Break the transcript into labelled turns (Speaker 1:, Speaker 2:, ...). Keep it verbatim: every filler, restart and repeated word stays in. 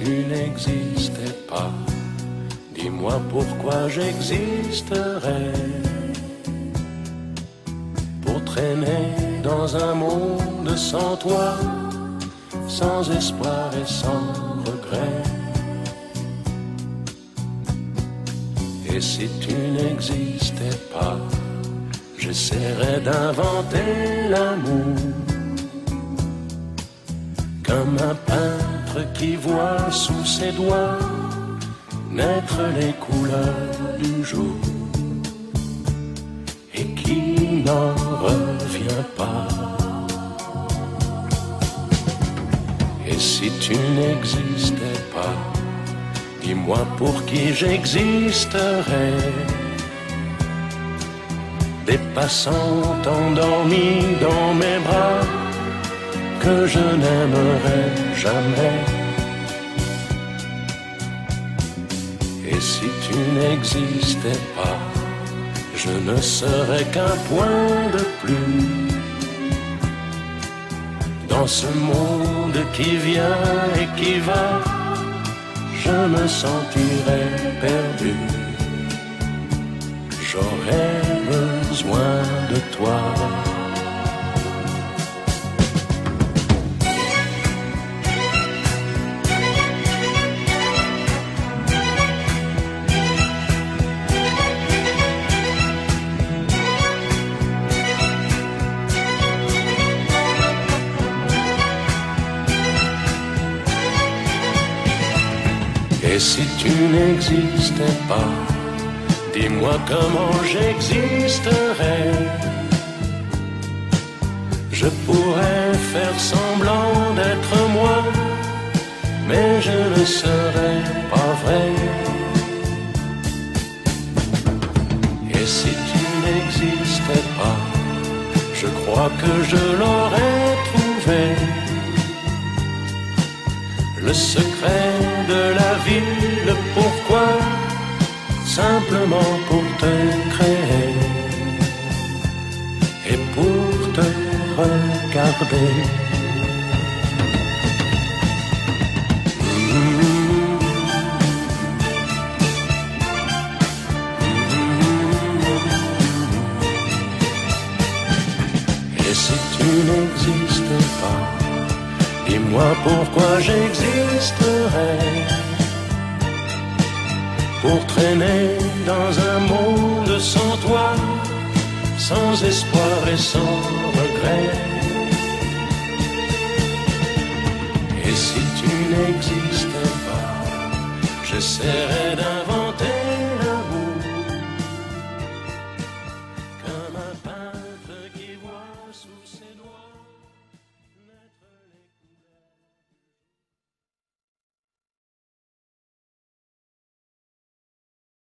Speaker 1: tu n'existais pas, dis-moi pourquoi j'existerais. Pour traîner dans un monde sans toi, sans espoir et sans regret. Et si tu n'existais pas, j'essaierais d'inventer l'amour, comme un peintre qui voit sous ses doigts naître les couleurs du jour et qui n'en revient pas. Et si tu n'existais pas, dis-moi pour qui j'existerais. Des passants endormis dans mes bras que je n'aimerais jamais. Et si tu n'existais pas, je ne serais qu'un point de plus dans ce monde qui vient et qui va. Je me sentirais perdu. J'aurais besoin de toi. Et si tu n'existais pas, dis-moi comment j'existerais. Je pourrais faire semblant d'être moi, mais je ne serais pas vrai. Et si tu n'existais pas, je crois que je l'aurais trouvé. Le secret de la vie, le pourquoi, simplement pour te créer et pour te regarder. Et si tu n'existais pas, dis-moi pourquoi j'existerais. Pour traîner dans un monde sans toi, sans espoir et sans regret. Et si tu n'existais pas, j'essaierais d'un